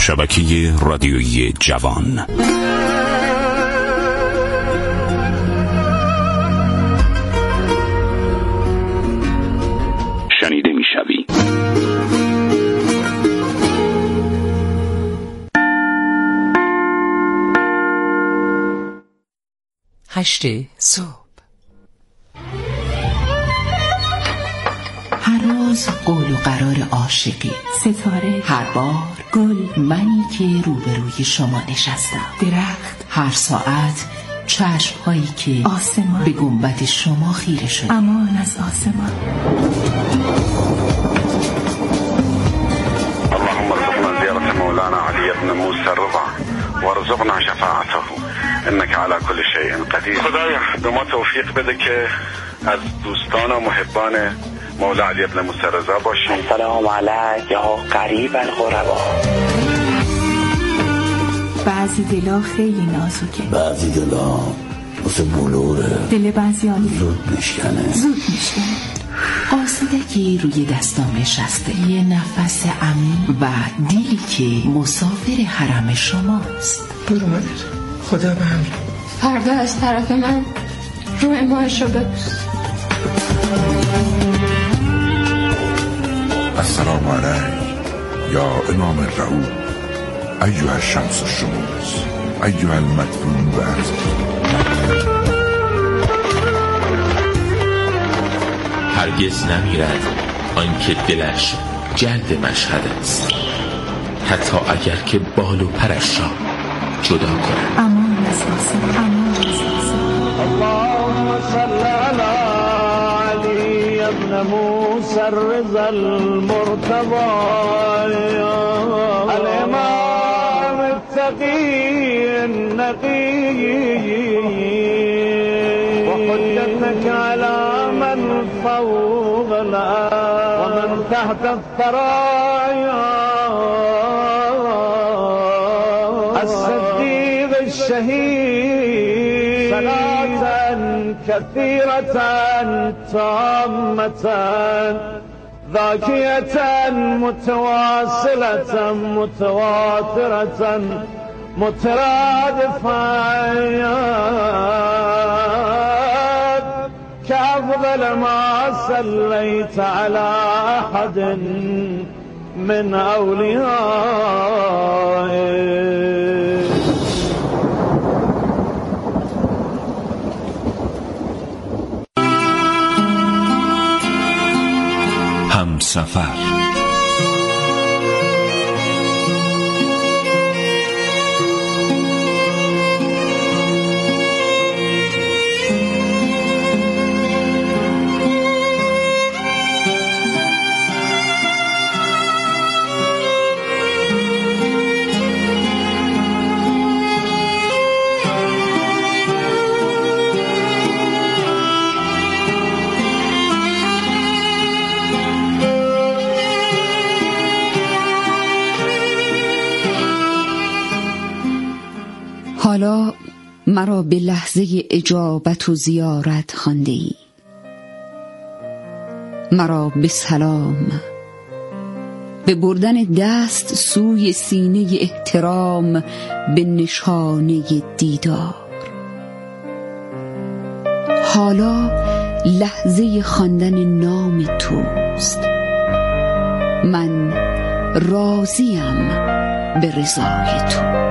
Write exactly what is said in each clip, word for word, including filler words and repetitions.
شبکه رادیویی جوان. شنیده میشوی. هشت صبح. هر روز قول و قرار عاشقی، ستاره، هر بار گل، منی که روبروی شما نشستم، درخت، هر ساعت چشم هایی که آسمان به گنبد شما خیره شد. امان از آسمان. اللهم ارزقنا زيارة مولانا علي بن موسى الرضا وارزقنا شفاعته انك على كل شيء قدیر. خدایا به ما توفیق بده که از دوستان و محبان مولا علی بن موسی الرضا باشیم. سلام علیک یا قریب الغربا. بعضی دلا خیلی نازکه، بعضی دلا مثل بلوره، دل بعضیانی زود میشکنه زود میشکنه. قاصدکی روی دستام نشسته، یه نفس عمیق و دیلی که مسافر حرم شماست. برو مادر، خدا به هم. فردا از طرف من رو امایش رو ببوس. السلام علیک یا امام رعود ایها الشمس الشموس ایها المدفون بعد. هرگز نمیرد آنکه دلش جلد مشهد است، حتی اگر که بال و پرش را جدا کند. امان از آسمان، امان از آسمان. اللهم صل علی علی ابن موسی الرضا المرتضی الامام التقی النقی و حجتك على من فوق الارض و من تحت الثرایا الصديق الشهيد صلاة كثيرة تامة ذاكية متواصلة متواترة مترادفة كأفضل ما صليت على أحد من أوليائه. همسفر. حالا مرا به لحظه اجابت و زیارت خوانده ای، مرا به سلام، به بردن دست سوی سینه احترام، به نشانه دیدار. حالا لحظه خواندن نام توست، من راضیم به رضای تو.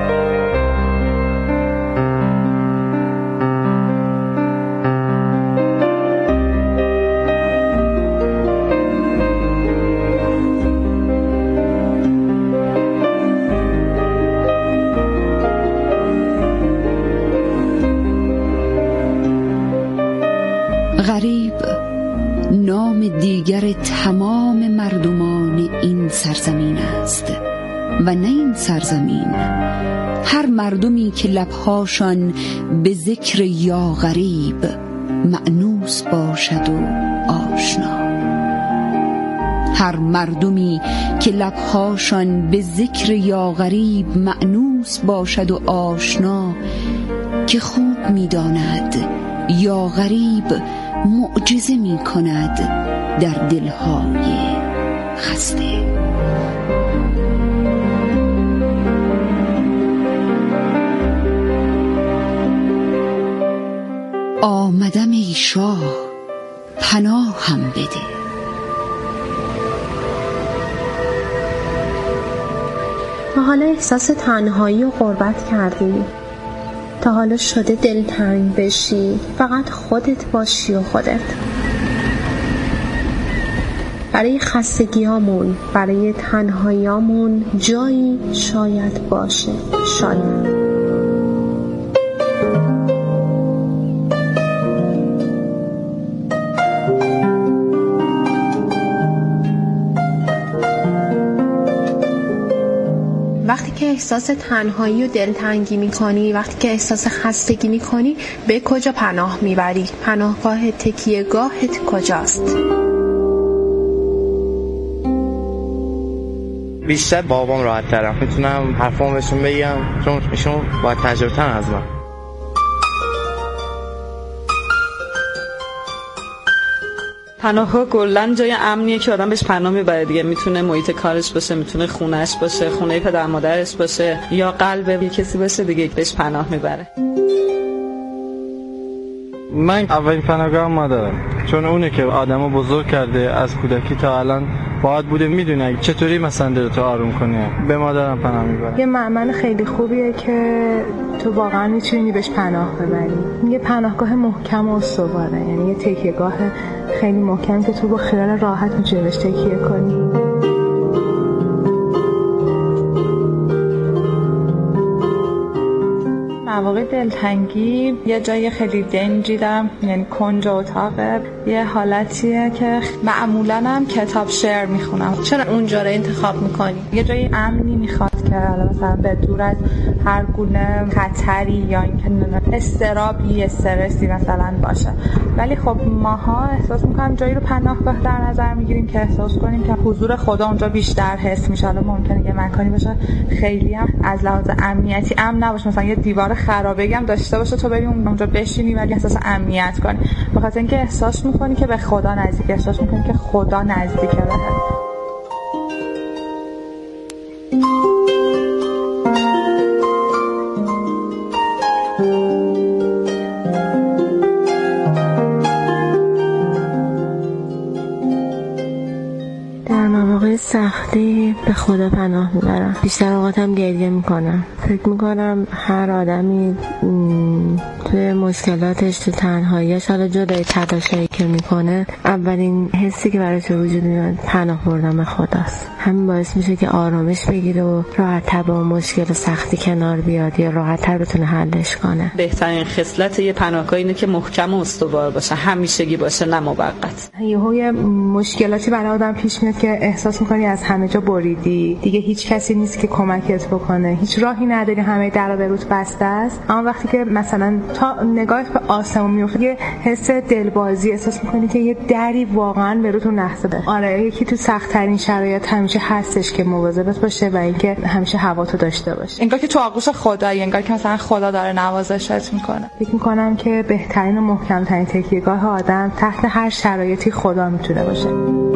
غریب نام دیگر تمام مردمان این سرزمین است و نه این سرزمین، هر مردمی که لبهاشان به ذکر یا غریب مأنوس باشد و آشنا، هر مردمی که لبهاشان به ذکر یا غریب مأنوس باشد و آشنا، که خوب می‌داند یا غریب معجزه می کند در دلهای خسته. آمدم ای شاه پناه هم بده. تا حالا احساس تنهایی و غربت کردی؟ تا حالا شده دلتنگ بشی فقط خودت باشی و خودت؟ برای خستگیامون، برای تنهاییامون جایی شاید باشه، شاید. وقتی که احساس تنهایی و دلتنگی میکنی، وقتی که احساس خستگی میکنی، به کجا پناه میبری؟ پناهگاه تکیهگاهت کجاست؟ بیشتر بابام راحت ترم، میتونم حرفامو بهشون بگم چون ایشون با تجربه تر از من. پناهگاه کلاً جای امنیه که آدم بهش پناه میبره دیگه. میتونه محیط کارش باشه، میتونه خونهش باشه، خونه پدر مادرش باشه، یا قلب یه کسی باشه دیگه که بهش پناه میبره. من اولین پناهگاه مادرم، چون اونه که آدمو بزرگ کرده از کودکی تا الان، باید بوده میدونه چطوری مثلا دلتو آروم کنه. به مادرم پناه میبرم. یه مأمن خیلی خوبیه که تو واقعا میتونی بهش پناه ببری. یه پناهگاه محکم و استواره، یعنی یه تکیهگاه خیلی محکم که تو با خیال راحت میتونی بهش تکیه کنی. مواقع دلتنگی یه جای خیلی دنجی دارم، یعنی کنج اتاقه، یه حالتیه که معمولاً هم کتاب شعر میخونم. چرا اونجا رو انتخاب میکنی؟ یه جای امنی میخواد که حالا مثلا به دور از هر گونه خطری یا اینکه استرابی استرسی مثلا باشه. ولی خب ماها احساس میکنم جایی رو پناهگاه در نظر میگیریم که احساس کنیم که حضور خدا اونجا بیشتر حس میشه. حالا ممکنه یه مکانی باشه خیلی هم از لحاظ امنیتی امن نباشه، مثلا یه دیوار خرابه‌ای هم داشته باشه تو بری اونجا بشینی ولی احساس امنیت کنی، به خاطر اینکه احساس میکنی که به خدا نزدیک، احساس میکنی که خدا نزدیکه بهت. سختی به خدا پناه میبرم. بیشتر اوقاتم گریه میکنم. فکر میکنم هر آدمی توی مشکلاتش، تو تنهاییش، حالا جدای تلاشایی که میکنه، اولین حسی که براش وجود میاد پناه بردن به خداست. همین باعث میشه که آرامش بگیره و راحت‌تر با مشکل و سختی کنار بیاد یا راحت‌تر بتونه حلش کنه. بهترین خصلت یه پناهگاه اینه که محکم و استوار باشه، همیشگی باشه، نه موقت. یهو مشکلاتی برای آدم پیش میاد که احساس میکنی از همه جا بریدی، دیگه هیچ کسی نیست که کمکت بکنه، هیچ راهی نداری، همه درا به روت بسته است. اما وقتی که مثلا تا نگاهت به آسمون میفته، یه حس دلبازی احساس میکنی که یه دری واقعا به روتون نصبه. آره، یکی تو سخت ترین شرایط همیشه هستش که مواظبت باشه و اینکه همیشه هواتو داشته باشه. انگار که تو آغوش خدایی، انگار که مثلا خدا داره نوازشت میکنه. فکر میکنم که بهترین و محکم‌ترین تکیهگاه آدم تحت هر شرایطی خدا میتونه باشه.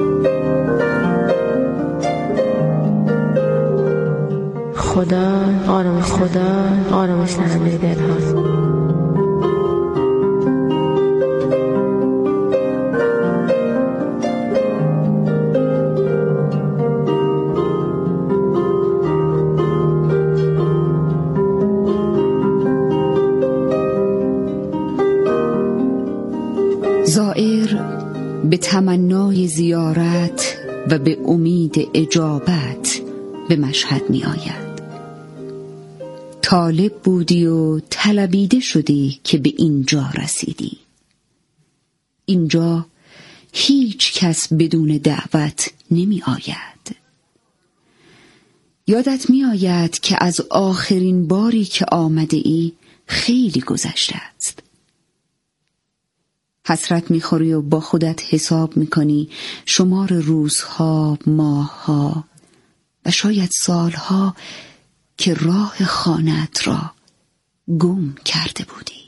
خدا آرامش، خدا آرامش دهنده دل هاست. زائر به تمنای زیارت و به امید اجابت به مشهد می آید. طالب بودی و طلبیده شدی که به اینجا رسیدی. اینجا هیچ کس بدون دعوت نمی آید. یادت می آید که از آخرین باری که آمده ای خیلی گذشته است. حسرت می خوری و با خودت حساب می کنی شمار روزها، ماهها و شاید سالها که راه خانه‌ات را گم کرده بودی.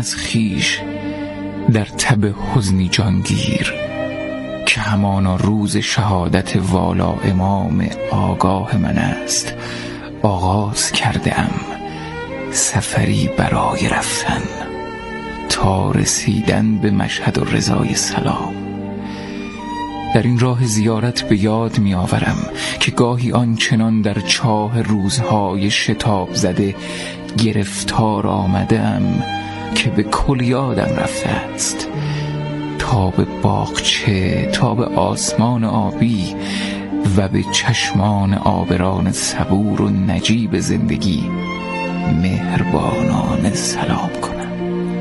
از خیش در تب حزنی جانگیر که همانا روز شهادت والا امام آگاه من است آغاز کرده ام سفری برای رفتن تا رسیدن به مشهد و رضای سلام. در این راه زیارت به یاد می آورم که گاهی آنچنان در چاه روزهای شتاب زده گرفتار آمده ام که به کل یادم رفته است تا به باغچه، تا به آسمان آبی و به چشمان آبران صبور و نجیب زندگی مهربانانه سلام کنم،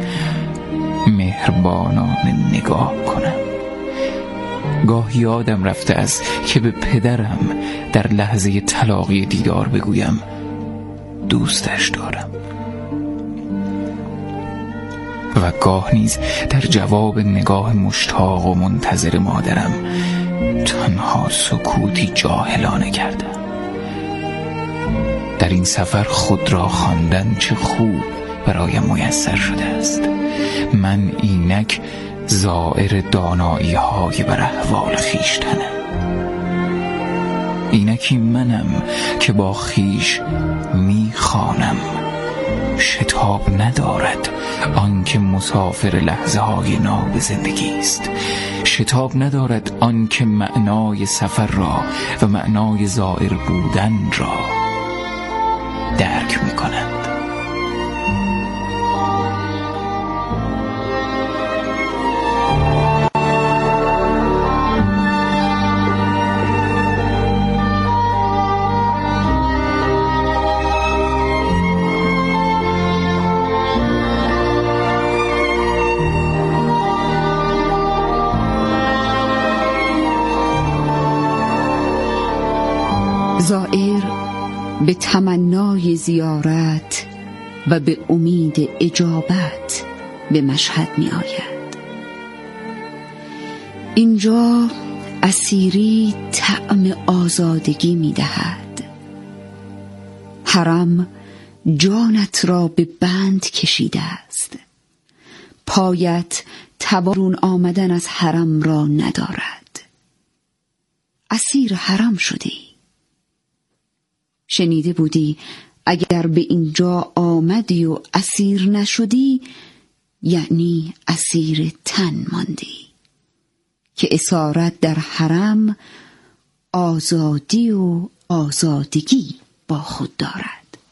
مهربانانه نگاه کنم. گاهی یادم رفته است که به پدرم در لحظه تلاقی دیدار بگویم دوستش دارم و گاه نیز در جواب نگاه مشتاق و منتظر مادرم تنها سکوتی جاهلانه کردم. در این سفر خود را خواندن چه خوب برایم میسر شده است. من اینک زائر دانایی های بر احوال خیشتنم، اینکی منم که با خیش میخوانم شتاب ندارد آنکه مسافر لحظه های ناب زندگی است، شتاب ندارد آنکه معنای سفر را و معنای زائر بودن را درک میکنند. زائر به تمنای زیارت و به امید اجابت به مشهد می آید. اینجا اسیری طعم آزادگی می دهد. حرم جانت را به بند کشیده است. پایت توان آمدن از حرم را ندارد. اسیر حرم شدی. شنیده بودی اگر به اینجا آمدی و اسیر نشدی یعنی اسیر تن ماندی که اسارت در حرم آزادی و آزادگی با خود دارد.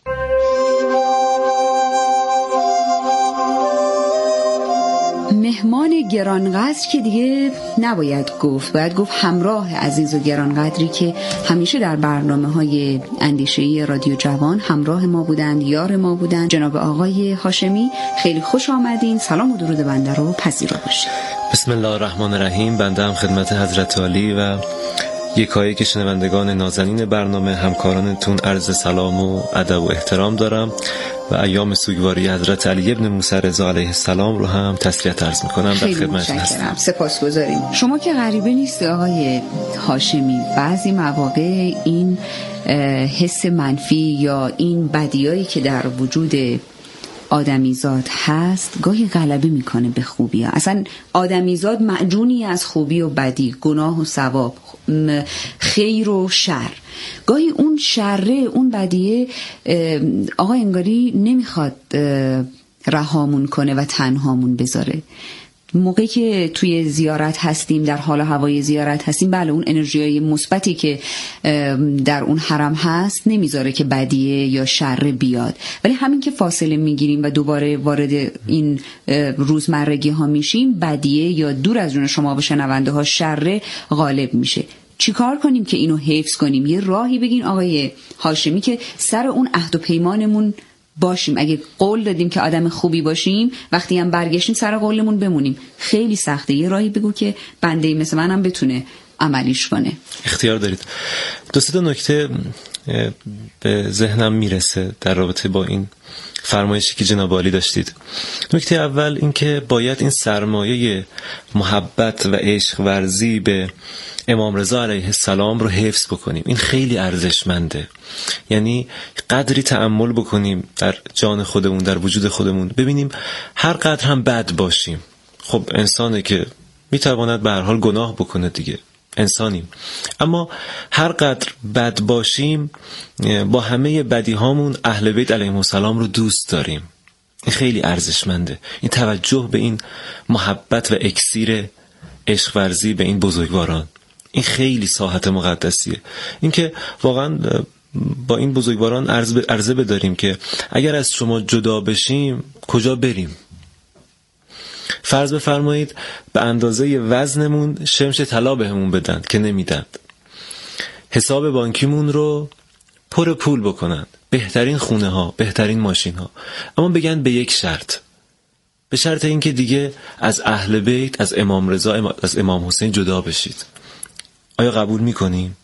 مهمان گرانقدر که دیگه نباید گفت، باید گفت همراه عزیز و گرانقدری که همیشه در برنامه های اندیشه‌ای رادیو جوان همراه ما بودند، یار ما بودند، جناب آقای هاشمی. خیلی خوش آمدین. سلام و درود بنده رو پذیرا باشید. بسم الله الرحمن الرحیم. بنده هم خدمت حضرت عالی و یکایی که شنوندگان نازنین برنامه همکارانتون عرض سلام و ادب و احترام دارم و ایام سوگواری حضرت علی ابن موسی رضا علیه السلام رو هم تسلیت عرض میکنم. در خدمت هستم. سپاسگزاریم. شما که غریبه نیست آقای هاشمی، بعضی مواقع این حس منفی یا این بدیایی که در وجود آدمیزاد هست گاهی غلبه میکنه به خوبی ها. اصلا آدمیزاد معجونی از خوبی و بدی، گناه و ثواب، خیر و شر. گاهی اون شره، اون بدیه آقا انگاری نمیخواد رهامون کنه و تنهامون بذاره. موقعی که توی زیارت هستیم، در حال هوای زیارت هستیم، بله اون انرژیای مثبتی که در اون حرم هست نمیذاره که بدیه یا شر بیاد، ولی همین که فاصله میگیریم و دوباره وارد این روزمرگی ها میشیم، بدیه یا دور از جون شما و شنونده ها شر غالب میشه. چیکار کنیم که اینو حفظ کنیم؟ یه راهی بگین آقای هاشمی که سر اون عهد و پیمانمون باشیم. اگه قول دادیم که آدم خوبی باشیم، وقتی هم برگشتیم سر قولمون بمونیم. خیلی سخته. یه راهی بگو که بنده مثل منم بتونه عملیش کنه. اختیار دارید. دو سه تا نکته به ذهنم میرسه در رابطه با این فرمایشی که جناب عالی داشتید. نکته اول این که باید این سرمایه محبت و عشق ورزی به امام رضا علیه السلام رو حفظ بکنیم. این خیلی ارزشمنده. یعنی قدری تأمل بکنیم در جان خودمون، در وجود خودمون، ببینیم هر قدر هم بد باشیم، خب انسانه که میتواند به هر حال گناه بکنه دیگه، انسانیم، اما هر قدر بد باشیم با همه بدی هامون اهل بیت علیهم السلام رو دوست داریم. این خیلی ارزشمنده، این توجه به این محبت و اکسیر عشق ورزی به این بزرگواران، این خیلی ساحت مقدسیه. این که واقعا با این بزرگواران عرضه بداریم که اگر از شما جدا بشیم کجا بریم؟ فرض بفرمایید به اندازه وزنمون شمش طلا بهمون بدن که نمیدن، حساب بانکیمون رو پر پول بکنن، بهترین خونه ها، بهترین ماشین ها، اما بگن به یک شرط، به شرط اینکه دیگه از اهل بیت، از امام رضا، از امام حسین جدا بشید. آیا قبول میکنیم؟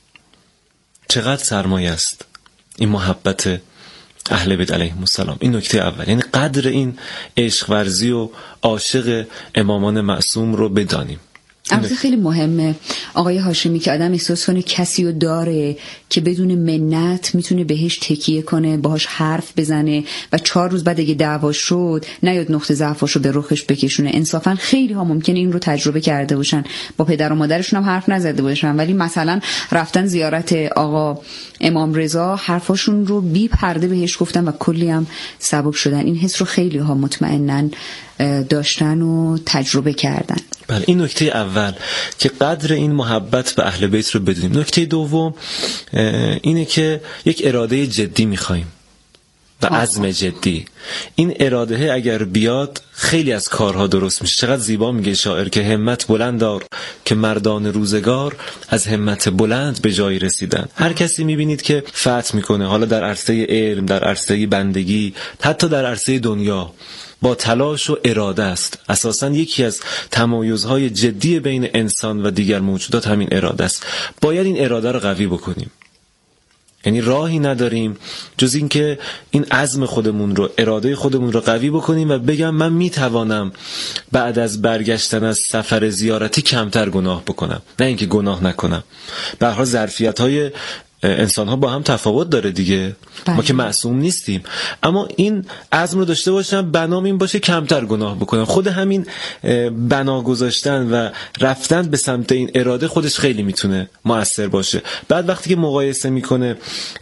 چقدر سرمایه است این محبت اهل بیت علیهم السلام. این نکته اول، یعنی قدر این عشق ورزی و عاشق امامان معصوم رو بدانیم. البته خیلی مهمه آقای هاشمی که آدم احساس کنه کسی رو داره که بدون منت میتونه بهش تکیه کنه، باهاش حرف بزنه و چهار روز بعد اگه دعوا شد نیاد نقطه ضعفش رو به رخش بکشونه. انصافا خیلی ها ممکنه این رو تجربه کرده باشن، با پدر و مادرشون هم حرف نزده باشن، ولی مثلا رفتن زیارت آقا امام رضا حرفاشون رو بی پرده بهش گفتن و کلی هم سبک شدن. این حس رو خیلی ها مطمئناً داشتن و تجربه کردن. بله، این نکته اول که قدر این محبت به اهل بیت رو بدونیم. نکته دوم اینه که یک اراده جدی میخوایم و عزم جدی. این اراده اگر بیاد خیلی از کارها درست میشه. چقدر زیبا میگه شاعر که همت بلند دار که مردان روزگار از همت بلند به جایی رسیدن. هر کسی میبینید که فتح میکنه، حالا در عرصه علم، در عرصه بندگی، حتی در عرصه دنیا، با تلاش و اراده است. اساساً یکی از تمایزهای جدی بین انسان و دیگر موجودات همین اراده است. باید این اراده رو قوی بکنیم. یعنی راهی نداریم جز این که این عزم خودمون رو، اراده خودمون رو قوی بکنیم و بگم من میتوانم بعد از برگشتن از سفر زیارتی کمتر گناه بکنم، نه اینکه گناه نکنم. به هر حال ظرفیت‌های انسان ها با هم تفاوت داره دیگه، بله. ما که معصوم نیستیم، اما این عزم رو داشته باشم بنام این باشه کمتر گناه بکنم. خود همین بنا گذاشتن و رفتن به سمت این اراده خودش خیلی میتونه مؤثر باشه. بعد وقتی که مقایسه میکنه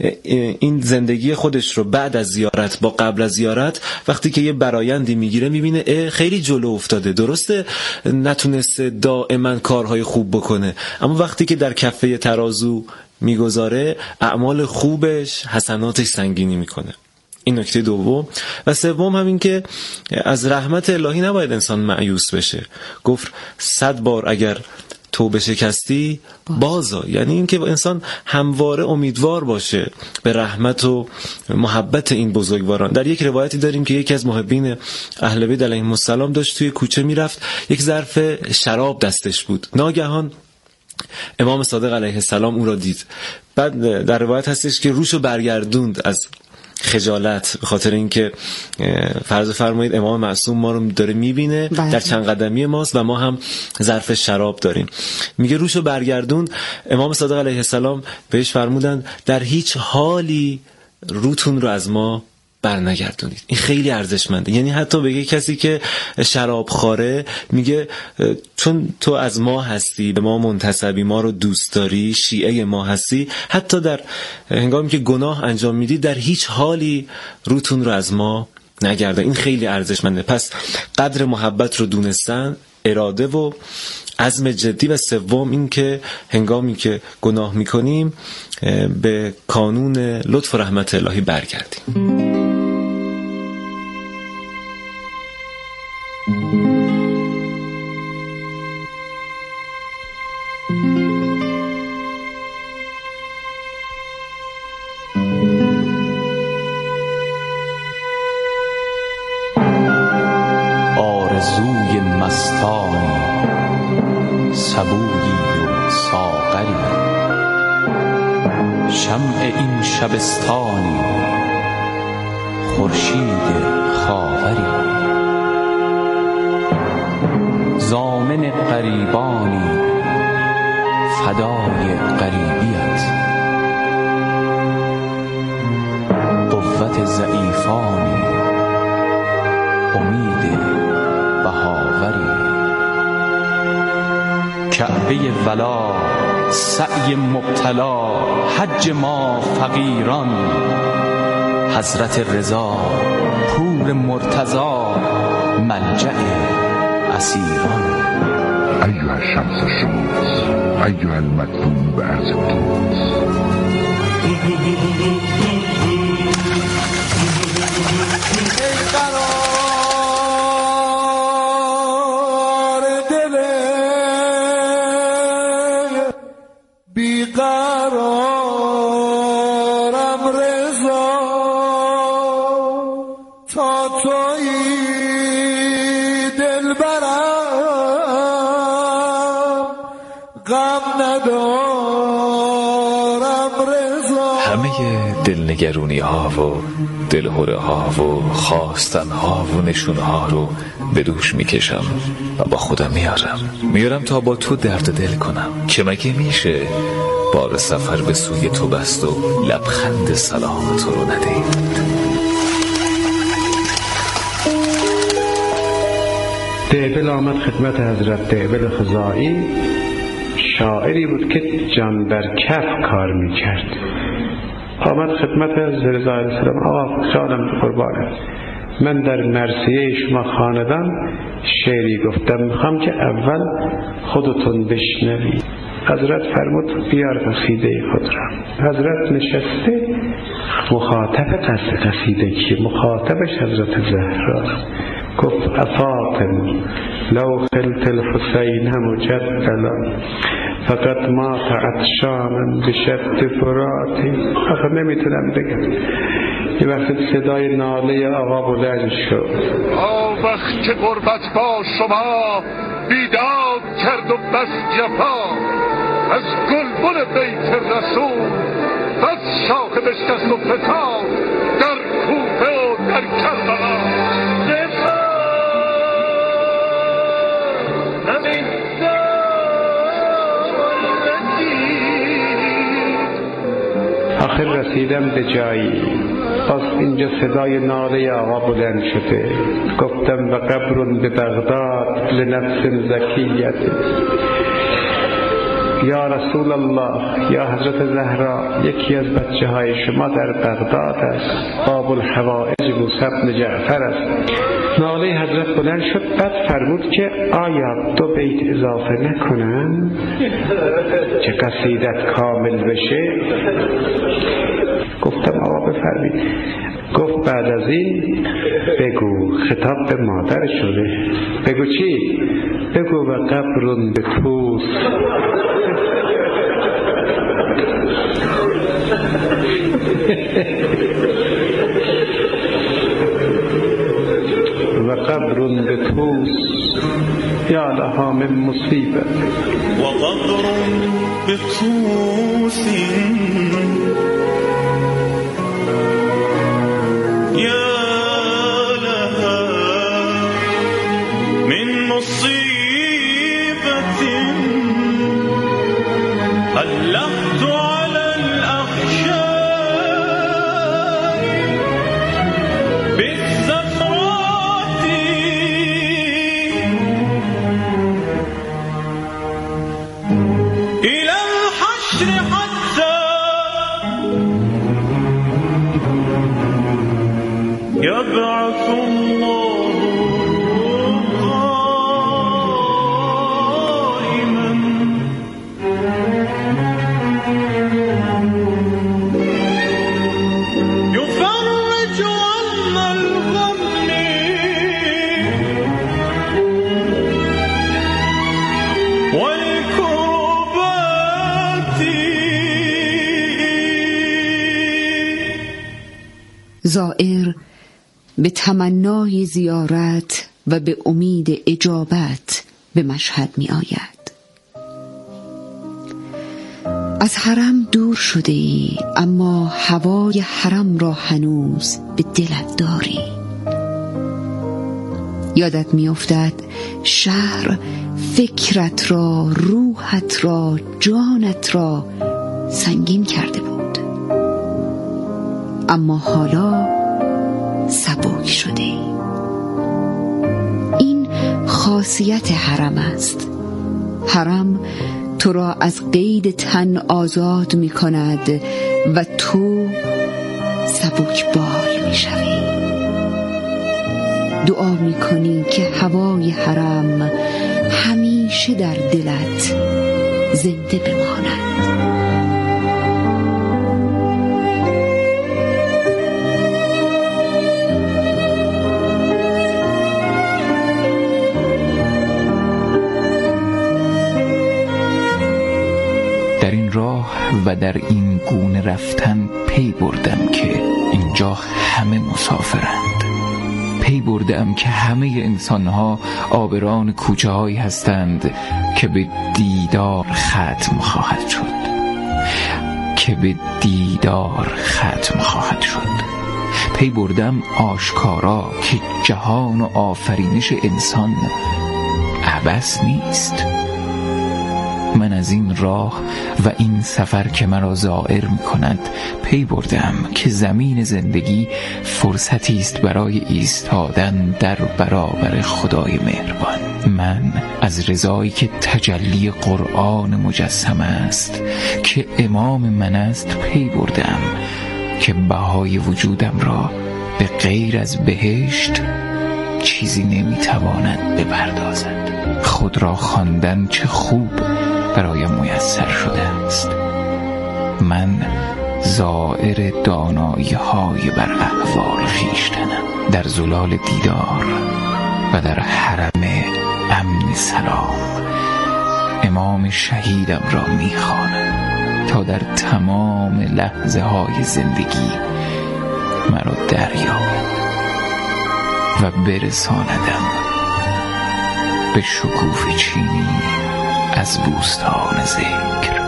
این زندگی خودش رو بعد از زیارت با قبل از زیارت، وقتی که یه برایندی میگیره میبینه خیلی جلو افتاده. درسته نتونسته دائما کارهای خوب بکنه، اما وقتی که در کفه ترازو میگذاره اعمال خوبش حسناتش سنگینی میکنه. این نکته دوم. و سوم همین که از رحمت الهی نباید انسان مایوس بشه. گفت صد بار اگر توبه شکستی بازا، یعنی این که انسان همواره امیدوار باشه به رحمت و محبت این بزرگواران. در یک روایتی داریم که یکی از محبین اهل بیت علیهم السلام داشت توی کوچه میرفت، یک ظرف شراب دستش بود، ناگهان امام صادق علیه السلام او را دید. بعد در روایت هستش که روشو برگردوند از خجالت، به خاطر اینکه فرض فرمایید امام معصوم ما رو داره میبینه، در چند قدمی ماست و ما هم ظرف شراب داریم. میگه روشو برگردوند. امام صادق علیه السلام بهش فرمودند در هیچ حالی روتون رو از ما برنگردونید. این خیلی ارزشمنده. یعنی حتی بگه کسی که شراب خواره، میگه چون تو از ما هستی، به ما منتسبی، ما رو دوست داری، شیعه ما هستی، حتی در هنگامی که گناه انجام میدی در هیچ حالی روتون رو از ما نگردن. این خیلی ارزشمنده. پس قدر محبت رو دونستن، اراده و عزم جدی، و سوم این که هنگامی که گناه میکنیم به کانون لطف و رحمت الهی برگردیم. آرزوی مستانی، سبویی و صاف شمع این شبستانی خورشید خاوری ضامن غریبانی فدای غریبیت قوت ضعیفانی امید بهاوری کعبه ولا سعی مبتلا حج ما فقیران حضرت رضا پور مرتضا ملجأ اسیران ایها الشمس الشموس ایها المدفون به عرض الطوس دلنگرونی ها و دلهوره ها و خواستن ها و نشون ها رو به دوش میکشم و با خودم میارم میارم تا با تو درد دل کنم که مگه میشه بار سفر به سوی تو بست و لبخند سلام تو رو ندید. دعبل آمد خدمت حضرت دعبل خزائی، شاعری بود که جان در کف کار میکرد. آمد خدمت حضرت رضا علیه السلام، آقا جانم قربانه، من در مرثیه شما خاندان شعری گفتم، میخوام که اول خودتون بشنوید. حضرت فرمود بیار قصیده خود را. حضرت نشسته، مخاطب قصیده که مخاطبش حضرت زهرا. گفت افاطم لو خلت الحسین مجدلا فقط مات عطشانا بشد فراتی. آخه نمیتونم بگم. یه وقت صدای ناله آقا بلند شد، آوخ که غربت با شما بیداد کرد و بس جفا، از گلبن بیت رسول بس شاخ بشکست و فتاد، در کوفه و در کربلا آخر رسیدم به جایی، باز اینجا صدای ناله آقا بلند شده. گفتم و قبر به بغداد لنفس زکیت. یا رسول الله، یا حضرت زهرا، یکی از بچه های شما در بغداد است، باب الحوائج موسی بن جعفر است. ناله حضرت بلند شد، بعد فرمود که آیا دو بیت اضافه نکنن که قصیدت کامل بشه؟ گفتم آقا بفرمید. گفت بعد از این بگو، خطاب به مادر شده، بگو چی؟ بگو و قبرون به توس و قبرون به توس یا لها من مصیبت و قبرون به توس زائر به تمنای زیارت و به امید اجابت به مشهد می آید. از حرم دور شده ای، اما هوای حرم را هنوز به دلت داری. یادت میافتد شهر فکرت را، روحت را، جانت را سنگین کرده بود، اما حالا سبک شده ای. این خاصیت حرم است. حرم تو را از قید تن آزاد می کند و تو سبک بال می شوی. دعا می کنی که هوای حرم همیشه در دلت زنده بماند. در این راه و در این گونه رفتن پی بردم که اینجا همه مسافرند. پی بردم که همه انسانها آبران کوچه هایی هستند که به دیدار ختم خواهد شد که به دیدار ختم خواهد شد. پی بردم آشکارا که جهان و آفرینش انسان عبث نیست. من از این راه و این سفر که مرا زائر می کند پی بردم که زمین زندگی فرصتی است برای ایستادن در برابر خدای مهربان. من از رضایی که تجلی قرآن مجسم است که امام من است پی بردم که بهای وجودم را به غیر از بهشت چیزی نمیتواند بپردازد. خود را خواندن چه خوب برایم میسر شده است. من زائر دانایی های بر احوال خویشتنم. در زلال دیدار و در حرم امن سلام امام شهیدم را میخوانم تا در تمام لحظه های زندگی مرا دریابد و برساندم به شکوفه چینی از بوستان ذکر.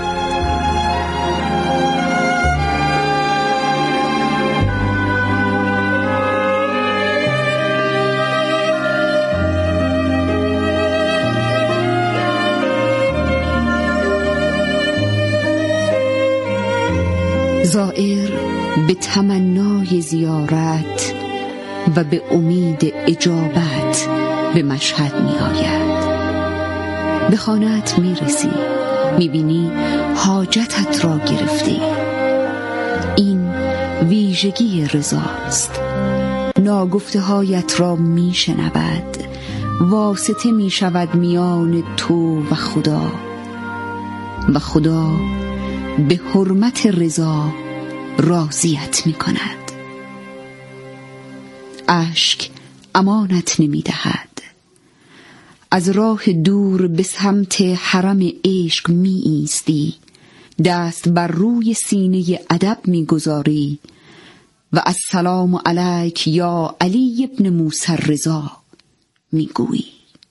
زائر به تمنای زیارت و به امید اجابت به مشهد می آید. به خانه‌ات می رسی، می بینی حاجتت را گرفتی. این ویژگی رضاست. ناگفته هایت را می شنود، واسطه می شود میان تو و خدا و خدا به حرمت رضا راضیت می کند. اشک امانت نمی دهد. از راه دور به سمت حرم عشق می ایستی، دست بر روی سینه ادب می گذاری و السلام علیک یا علی ابن موسی رضا می گویی.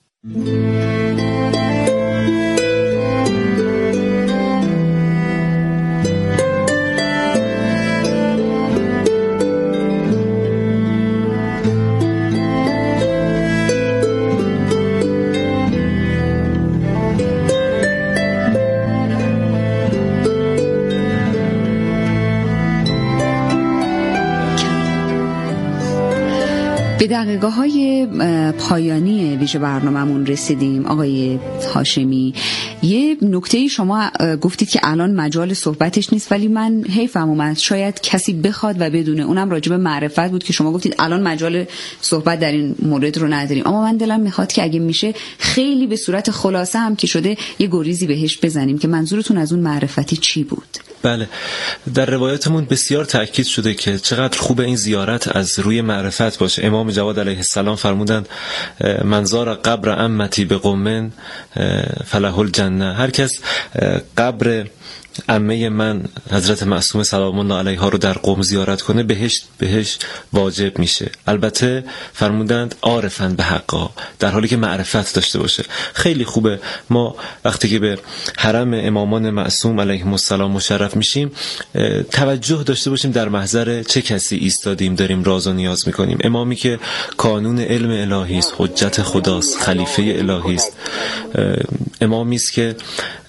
به دقیقه های پایانی ویژه برنامه‌مون رسیدیم. آقای هاشمی، یه نکته شما گفتید که الان مجال صحبتش نیست، ولی من حیفم اومد شاید کسی بخواد و بدونه، اونم راجع به معرفت بود که شما گفتید الان مجال صحبت در این مورد رو نداریم، اما من دلم میخواد که اگه میشه خیلی به صورت خلاصه هم که شده یه گریزی بهش بزنیم که منظورتون از اون معرفتی چی بود. بله، در روایاتمون بسیار تأکید شده که چقدر خوب این زیارت از روی معرفت باشه. امام جواد علیه السلام فرمودند منظار قبر امتی به قومن فله الجنه. هر کس قبر عمه من حضرت معصومه سلام الله علیها رو در قم زیارت کنه بهش بهش واجب میشه. البته فرمودند عارفن به حقا، در حالی که معرفت داشته باشه. خیلی خوبه ما وقتی که به حرم امامان معصوم علیهم السلام مشرف میشیم توجه داشته باشیم در محضر چه کسی ایستادیم، داریم راز و نیاز میکنیم. امامی که کانون علم الهی است، حجت خداست، خلیفه الهی است، امامی است که